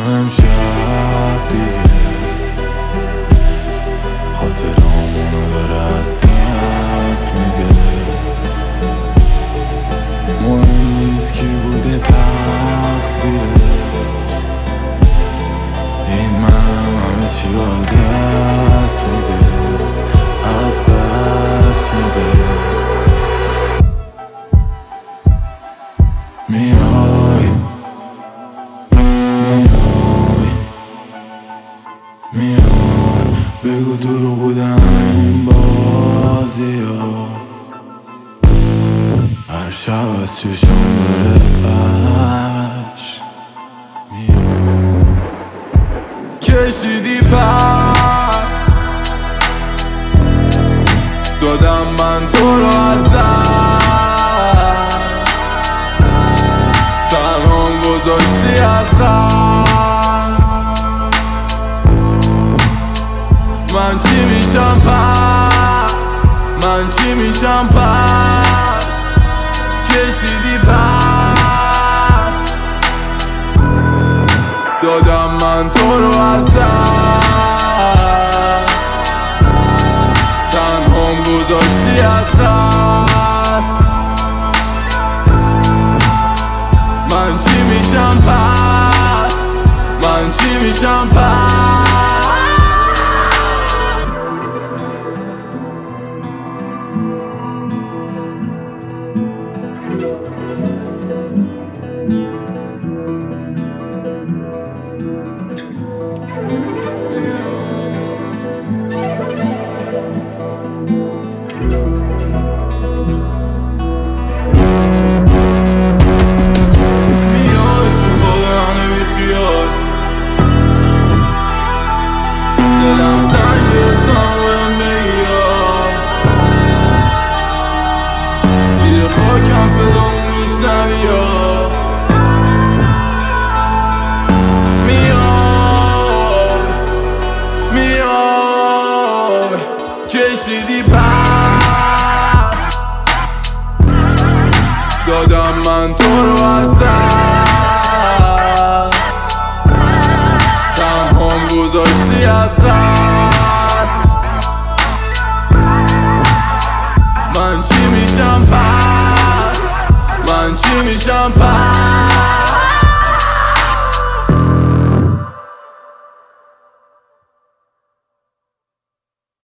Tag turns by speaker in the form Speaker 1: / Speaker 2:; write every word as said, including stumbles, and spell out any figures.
Speaker 1: امشب دیگه خاطرامونو داره از دست میده. مهم نیست کی بوده تقصیرش، این منم همه چی با دست میده، از دست میده. میای میای میای بگو دروغ بودم این بازی ها، هر شب از چشم داره عشق میای. کشیدی پر دادم من تو رو از دست، تنهام گذاشتی از دست. من چی میشم پس، من چی میشم پس. کشیدی پر دادم من تو رو از دست، تنهام گذاشتی از دست. من چی میشم پس، من چی میشم پس. دلم تنگ سامم بگیار، زیر خاکم صدامو میشنوی یا میای میای. کشیدی پر دادم من تو رو از دست، تنهام گذاشتی از دست. من چی میشم پس، من چی میشم پس.